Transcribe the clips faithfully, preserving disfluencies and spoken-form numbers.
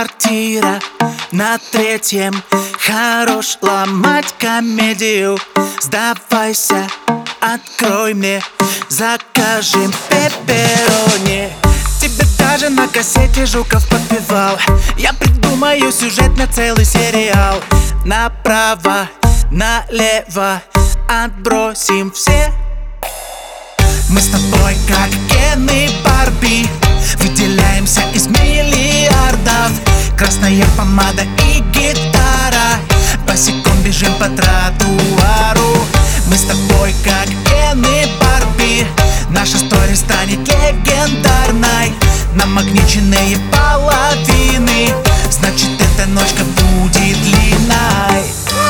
Квартира на третьем. Хорош ломать комедию. Сдавайся, открой мне. Закажем пепперони. Тебе даже на кассете Жуков подпевал. Я придумаю сюжет на целый сериал. Направо, налево отбросим все. Мы с тобой как Кен и Барби, выделяемся из миллиардов. Красная помада и гитара, босиком бежим по тротуару. Мы с тобой как Кен и Барби, наша история станет легендарной. Намагниченные половины, значит эта ночка будет длинной.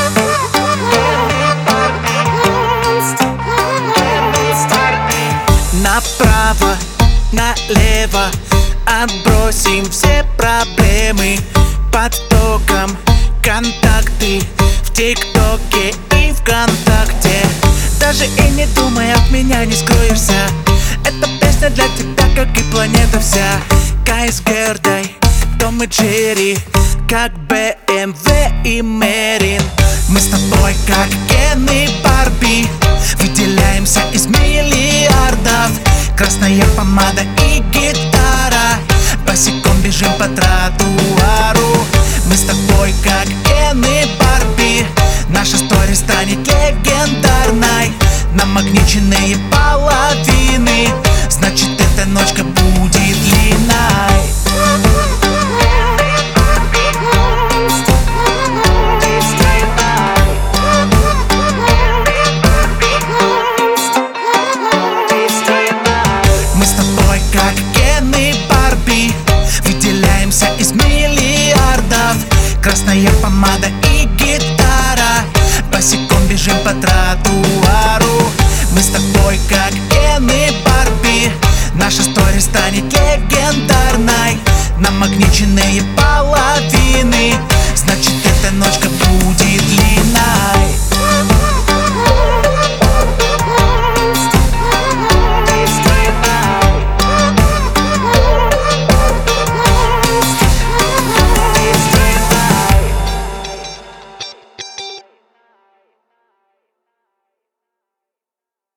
Направо, налево отбросим все проблемы. Потоком контакты в ТикТоке и ВКонтакте. Даже и не думай, от меня не скроешься. Эта песня для тебя, как и планета вся. Кай с Гердой, Том и Джерри, как бэ эм вэ и Мерин. Мы с тобой как Кен и Барби, выделяемся из миллиардов. Красная помада и гитара, босиком бежим по тротуару. Мы с тобой как Кен и Барби, наша история станет легендарной. Намагниченные половины, значит эта ночка будет длинной. Мы с тобой как Кен и Барби, выделяемся из миллиардов. Красная помада и гитара, босиком бежим по тротуару. Мы с тобой как Кен и Барби, наша история станет легендарной. Намагниченные половины,